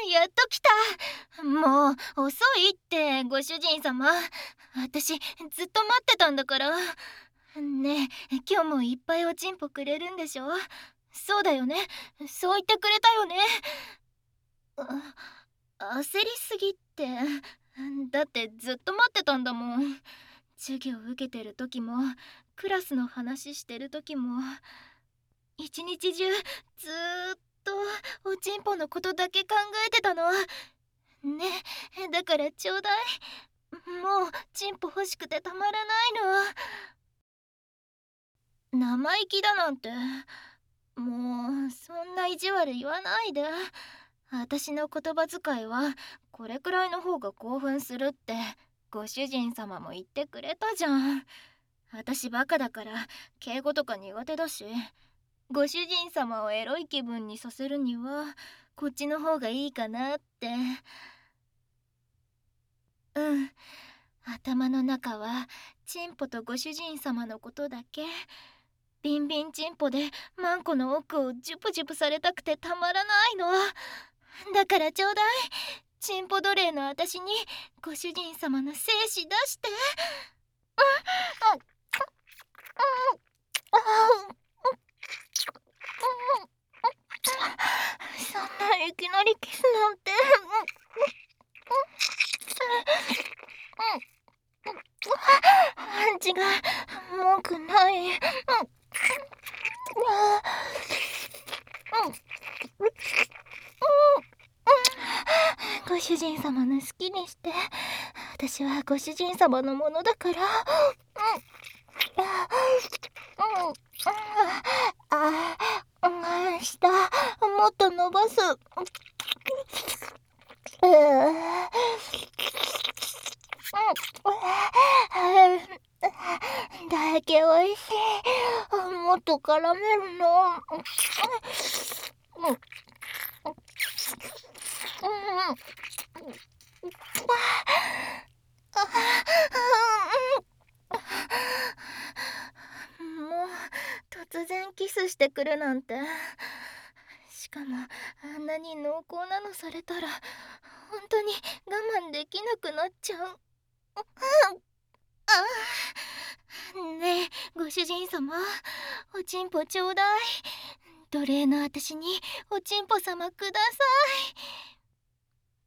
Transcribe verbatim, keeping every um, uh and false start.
やっと来た。もう遅いってご主人様。私ずっと待ってたんだから。ねえ、今日もいっぱいおちんぽくれるんでしょ？そうだよね。そう言ってくれたよね。あ、焦りすぎって。だってずっと待ってたんだもん。授業受けてる時もクラスの話してる時も一日中ずーっとおちんぽのことだけ考えてたの。ね、だからちょうだい。もうちんぽ欲しくてたまらないの。生意気だなんて。もうそんな意地悪言わないで。私の言葉遣いはこれくらいの方が興奮するってご主人様も言ってくれたじゃん。私バカだから敬語とか苦手だし、ご主人様をエロい気分にさせるにはこっちの方がいいかなって。うん、頭の中はチンポとご主人様のことだけ。ビンビンチンポでマンコの奥をジュプジュプされたくてたまらないの。だからちょうだい。チンポ奴隷の私にご主人様の精子出して。そんないきなりキスなんて。違う、文句ない。ご主人様の好きにして。私はご主人様のものだから。ああ、下もっと伸ばす。だけおいしい。もっと絡めるの。もう突然キスしてくるなんて。しかもあんなに濃厚なのされたら本当に我慢できなくなっちゃう。ねえご主人様、おちんぽちょうだい。奴隷の私におちんぽ様ください。